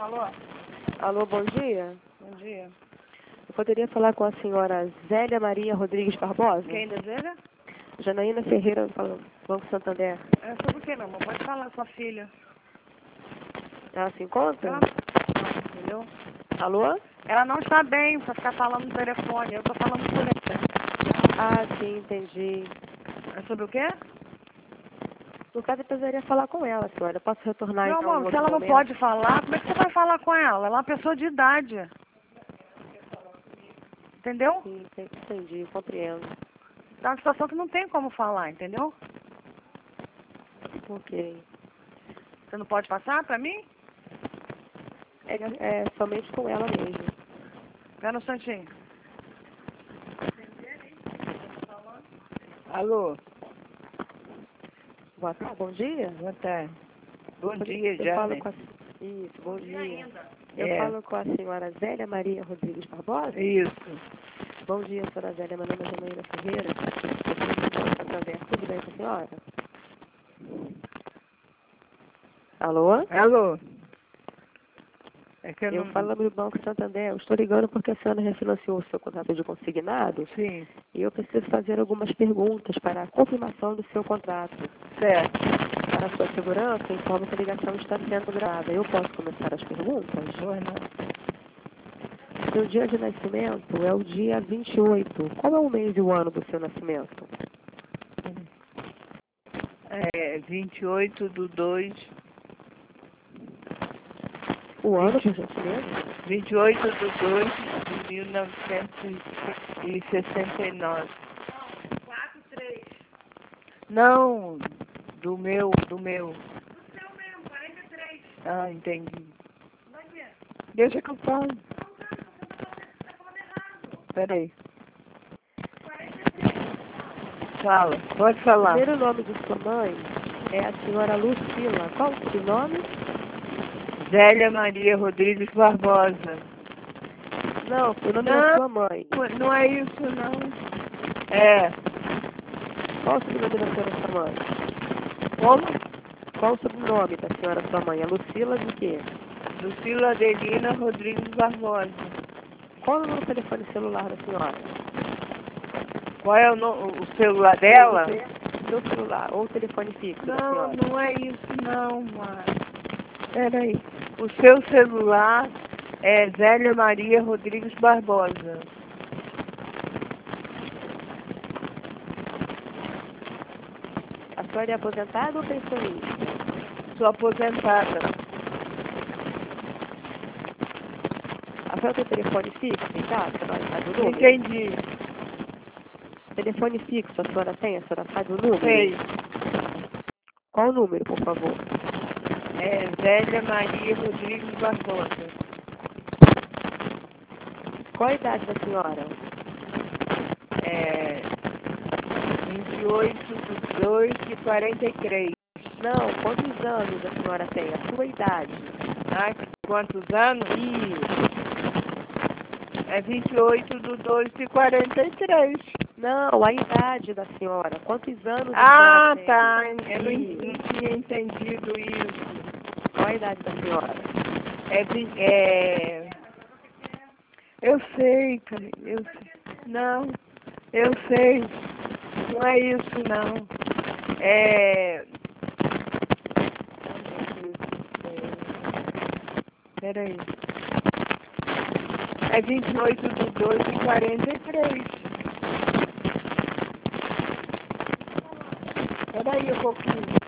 Alô? Alô, bom dia. Bom dia. Eu poderia falar com a senhora Zélia Maria Rodrigues Barbosa? Quem deseja? Janaína Ferreira, falando, Banco Santander. É sobre o que, meu amor? Pode falar, sua filha. Ela se encontra? Ela não, entendeu? Alô? Ela não está bem pra ficar falando no telefone. Eu tô falando por ela. Ah, sim, entendi. É sobre o quê? No caso, eu precisaria falar com ela, senhora. Eu posso retornar Meu então em amor, se outro ela não momento? pode falar, como é que você vai falar com ela? Ela é uma pessoa de idade. Entendeu? Sim, entendi, compreendo. Tá uma situação que não tem como falar, entendeu? Ok. Você não pode passar pra mim? É somente com ela mesmo. Espera um instantinho. Alô, Boa tarde, bom dia. boa tarde. Bom dia, Eu já, falo né? com a... Isso, bom dia. Eu É. falo com a senhora Zélia Maria Rodrigues Barbosa? Isso. Bom dia, senhora Zélia. Meu nome é Janaína Ferreira. Eu sou do Banco Santander. Tudo bem com a senhora? Alô? Alô. É que eu Eu não... falo do Banco Santander. Eu estou ligando porque a senhora refinanciou o seu contrato de consignado Sim, e eu preciso fazer algumas perguntas para a confirmação do seu contrato. certo. Para a sua segurança, informo que a ligação está sendo gravada. Eu posso começar as perguntas? Pois não. Seu dia de nascimento é o dia 28. Qual é o mês e o ano do seu nascimento? É 28/2. O ano, por gentileza? 28/2 de 1969. 4-3. Não, do meu. O seu mesmo, 43. Ah, entendi. Vai ver. Deixa que eu falo. Não, cara, você tá falando errado. Peraí. 43. Fala, pode O falar. primeiro nome de sua mãe é a senhora Lucila. Qual o sobrenome? Zélia Maria Rodrigues Barbosa. Não, o nome da Não, sua mãe. não é isso, não. É. Qual o sobrenome da senhora sua mãe? Como? Qual o sobrenome da senhora sua mãe? É Lucila de quê? Lucila Adelina Rodrigues Barbosa. Qual é o número do telefone celular da senhora? Qual é o celular dela? Seu celular ou o telefone fixo da Não, senhora? não é isso não, mãe. Peraí. O seu celular é Zélia Maria Rodrigues Barbosa. A senhora é aposentada ou pensionista? Sou aposentada. A senhora tem telefone fixo em casa? A senhora sabe o número? Entendi. Telefone fixo a senhora tem? A senhora sabe o número? Sei. Qual o número, por favor? É Zélia Maria Rodrigues Barbosa. Qual a idade da senhora? É 28/2/43. Não, quantos anos a senhora tem? A sua idade. Ah, quantos anos? Isso. É 28/2/43. Não, a idade da senhora. Quantos anos a Ah, senhora tem? tá. Eu não Isso. tinha entendido isso. Qual a idade da senhora? Eu sei, cara. Não, eu sei. Não é isso, não. É... Peraí. É 28/2/43. Peraí um pouquinho.